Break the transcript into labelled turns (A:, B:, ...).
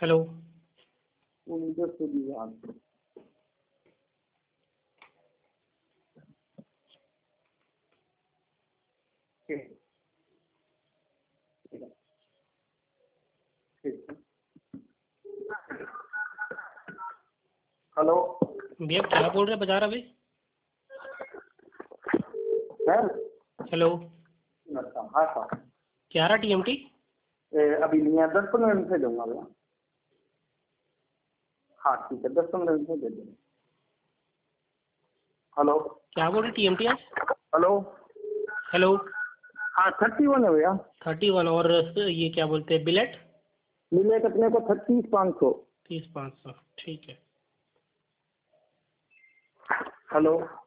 A: Hello.
B: उनके से दीवार हेलो
A: भैया क्या बोल रहे बाजार अभी?
B: सर।
A: हेलो।
B: हाँ सर।
A: 11 TMT
B: अभी नहीं है, 10-15 मिनट से दूंगा भैया। हाँ ठीक है, 10-15 मिनट से दे दूँगा। हेलो।
A: क्या बोल रहे TMT आज?
B: हेलो।
A: हेलो।
B: हाँ 31 है भैया।
A: 31 और ये क्या बोलते हैं बिलेट?
B: मिलेट अपने को 36,500।
A: 30,500 ठीक है।
B: हेलो।